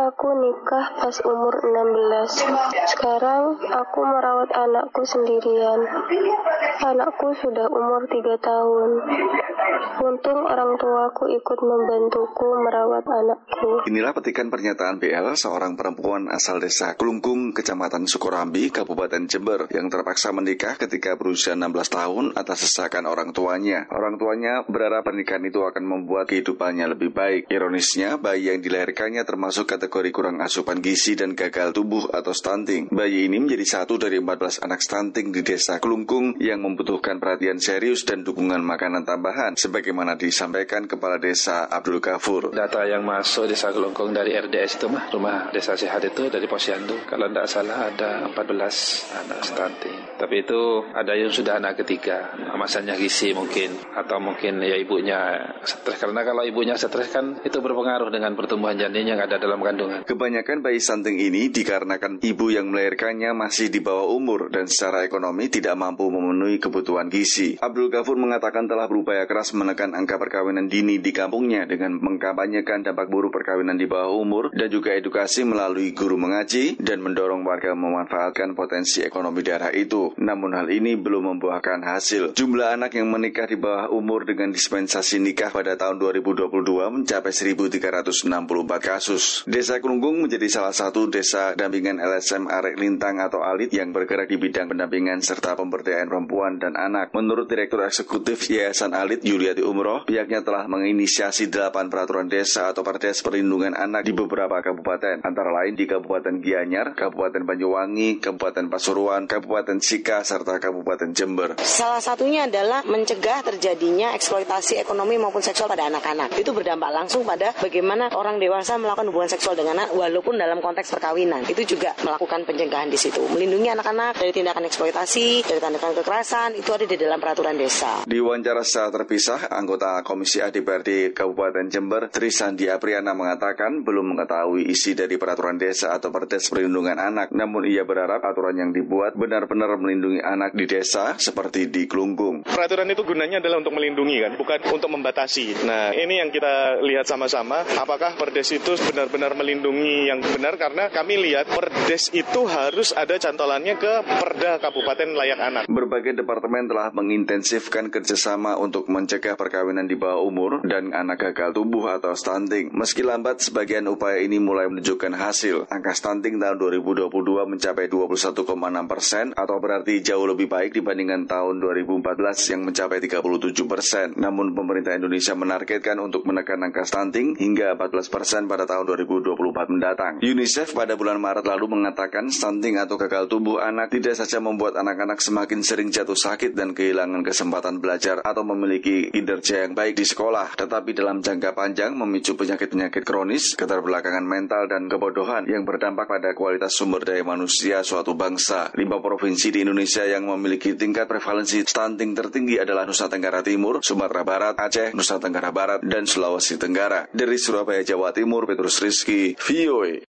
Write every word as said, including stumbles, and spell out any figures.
Aku nikah pas umur enam belas. Sekarang aku merawat anakku sendirian. Anakku sudah umur tiga tahun. Untung orang tuaku ikut membantuku merawat anakku. Inilah petikan pernyataan B L, seorang perempuan asal desa Klungkung, Kecamatan Sukorambi, Kabupaten Jember, yang terpaksa menikah ketika berusia enam belas tahun atas desakan orang tuanya. Orang tuanya berharap pernikahan itu akan membuat kehidupannya lebih baik. Ironisnya, bayi yang dilahirkannya termasuk kategori kurang asupan gizi dan gagal tubuh atau stunting. Bayi ini menjadi satu dari empat belas anak stunting di desa Klungkung yang membutuhkan perhatian serius dan dukungan makanan tambahan, sebagaimana disampaikan Kepala Desa Abdul Ghafur. Data yang masuk desa Klungkung dari R D S itu mah, Rumah Desa Sehat itu dari Posyandu. Kalau tidak salah ada empat belas anak stunting. Tapi itu ada yang sudah anak ketiga, masalahnya gizi mungkin, atau mungkin ya ibunya stres. Karena kalau ibunya stres kan itu berpengaruh dengan pertumbuhan janin yang ada dalam kandungan. Kebanyakan bayi stunting ini dikarenakan ibu yang melahirkannya masih di bawah umur dan secara ekonomi tidak mampu memenuhi kebutuhan gizi. Abdul Ghafur mengatakan telah berupaya keras menekan angka perkawinan dini di kampungnya dengan mengkampanyekan dampak buruk perkawinan di bawah umur dan juga edukasi melalui guru mengaji dan mendorong warga memanfaatkan potensi ekonomi daerah itu. Namun hal ini belum membuahkan hasil. Jumlah anak yang menikah di bawah umur dengan dispensasi nikah pada tahun dua ribu dua puluh dua mencapai seribu tiga ratus enam puluh empat kasus. Desa Klungkung menjadi salah satu desa dampingan L S M Arek Lintang atau A L I T yang bergerak di bidang pendampingan serta pemberdayaan perempuan dan anak. Menurut Direktur Eksekutif Yayasan A L I T Yuliati Umroh, pihaknya telah menginisiasi delapan peraturan desa atau Perdes Perlindungan Anak di beberapa kabupaten, antara lain di Kabupaten Gianyar, Kabupaten Banyuwangi, Kabupaten Pasuruan, Kabupaten Sika, serta Kabupaten Jember. Salah satunya adalah mencegah terjadinya eksploitasi ekonomi maupun seksual pada anak-anak. Itu berdampak langsung pada bagaimana orang dewasa melakukan hubungan seksual dengan anak walaupun dalam konteks perkawinan. Itu juga melakukan pencegahan di situ. Melindungi anak-anak dari tindakan eksploitasi, dari tindakan kekerasan, itu ada di dalam peraturan desa. Di wawancara secara terpisah, anggota Komisi A D P R D Kabupaten Jember, Trisandi Apriana mengatakan belum mengetahui isi dari peraturan desa atau Perdes Perlindungan Anak. Namun ia berharap aturan yang dibuat benar-benar melindungi anak di desa seperti di Klungkung. Peraturan itu gunanya adalah untuk melindungi kan, bukan untuk membatasi. Nah, ini yang kita lihat sama-sama, apakah Perdes itu benar-benar melindungi yang benar, karena kami lihat Perdes itu harus ada cantolannya ke Perda Kabupaten Layak Anak. Berbagai departemen telah mengintensifkan kerjasama untuk mencegah perkawinan di bawah umur dan anak gagal tubuh atau stunting. Meski lambat, sebagian upaya ini mulai menunjukkan hasil. Angka stunting tahun dua ribu dua puluh dua mencapai dua puluh satu koma enam persen atau berarti jauh lebih baik dibandingkan tahun dua ribu empat belas yang mencapai tiga puluh tujuh persen. Namun pemerintah Indonesia menargetkan untuk menekan angka stunting hingga empat belas persen pada tahun dua ribu dua puluh empat mendatang. UNICEF pada bulan Maret lalu mengatakan stunting atau gagal tubuh anak tidak saja membuat anak-anak semakin sering jatuh sakit dan kehilangan kesempatan belajar atau memiliki kinerja yang baik di sekolah, tetapi dalam jangka panjang memicu penyakit-penyakit kronis, keterbelakangan mental dan kebodohan yang berdampak pada kualitas sumber daya manusia suatu bangsa. Lima provinsi di Indonesia yang memiliki tingkat prevalensi stunting tertinggi adalah Nusa Tenggara Timur, Sumatera Barat, Aceh, Nusa Tenggara Barat, dan Sulawesi Tenggara. Dari Surabaya, Jawa Timur, Petrus Rizky, V O A.